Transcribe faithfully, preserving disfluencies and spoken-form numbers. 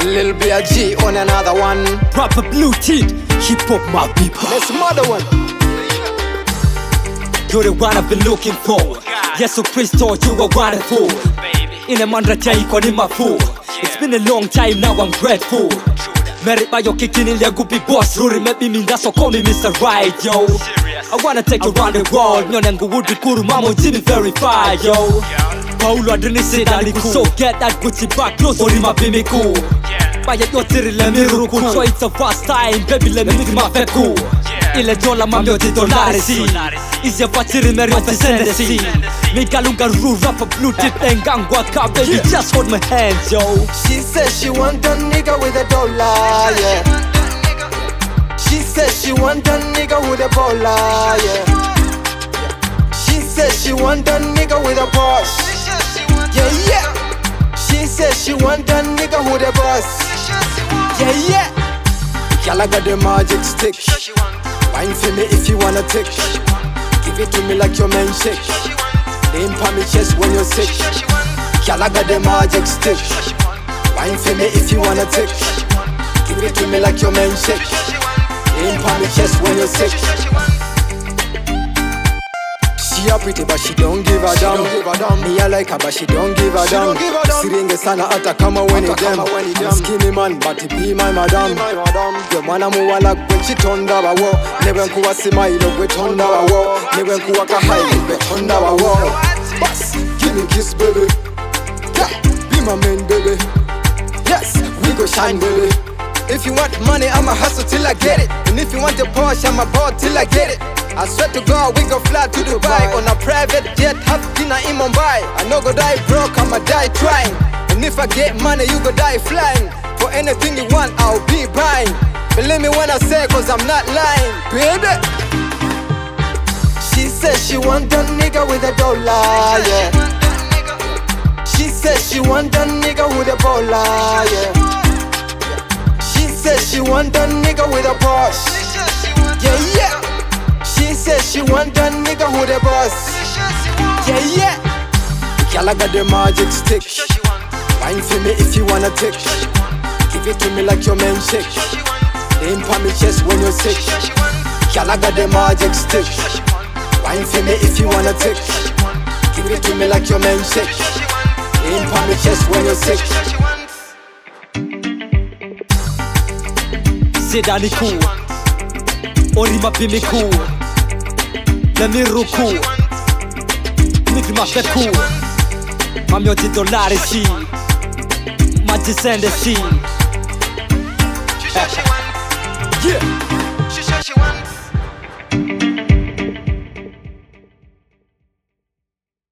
Lil B I G on another one. Proper blue teeth, hip hop my people. There's another one. You're the one I've been looking for. Yesu Kristo, you are wonderful. In a mandra taiko ni mafu. It's been a long time, now I'm grateful. Merit by your kicking in your goopy boss. Ruri maybe mean that's so call me Mister Right, yo. I wanna take you around the world. Nyonengu would be kuru mamo Jimmy verified, yo. Paulo adrini sidani ku. So get that Gucci back close on my bimi ku. Baya yotiri let me ruku. So it's a fast time, baby let me ma feku. Ile dola mamyo di dolari si. Is your fatiri meri of the si. Mika lunga ru rap a blue tip and gangwa ka baby just hold my hands, yo. She said she want a nigga with a dollar, yeah. She said she want a nigga with a baller, yeah. She said she want a nigga with a boss. Yeah, yeah. She said she want a nigga with a boss. Yeah, yeah. Girl, I got the magic stick. Wine for me if you wanna take. Give it to me like your man shake. Name pa me chest when you're sick. Girl, I got the magic stick. Wine for me if you wanna take. Give it to me like your man shake. Name pa me chest when you're sick. She a pretty but she don't give a damn. Me I like her but she don't give a damn. Siringe sana ata kama weni dem. Skinny man but he be my madam. Yo mwana muwala gwe chitonda bawo. Newe nkuwa simailo gwe tonda bawo. Newe nkuwa kahai gwe tonda bawo. Boss, give me kiss baby. Yeah, be my main baby. Yes, we go shine baby. If you want money I'ma hustle till I get it. And if you want a Porsche I'ma ball till I get it. I swear to God, we gon' fly to Dubai on a private jet, have dinner in Mumbai. I no go die broke, I'ma die trying. And if I get money, you go die flying. For anything you want, I'll be buying. Believe me when I say, cause I'm not lying, baby. She said she want a nigga with a dollar, yeah. She said she want a nigga with a baller, yeah. She said she want a nigga with a boss. Yeah, yeah. She said she want a nigga with a boss. Yeah, yeah. Girl, I got the magic stick. Wine for me if you wanna take. Give it to me like your man shake. Name pa me chest when you're sick. Girl, I got the magic stick. Wine for me if you wanna take. Give it to me like your man shake. Name pa me chest when you're sick. Sidani ku. Ori mapimi ku. Let me ruku. Nigga ma feku. Mamyo di dolari si. Ma descende si. Yeah.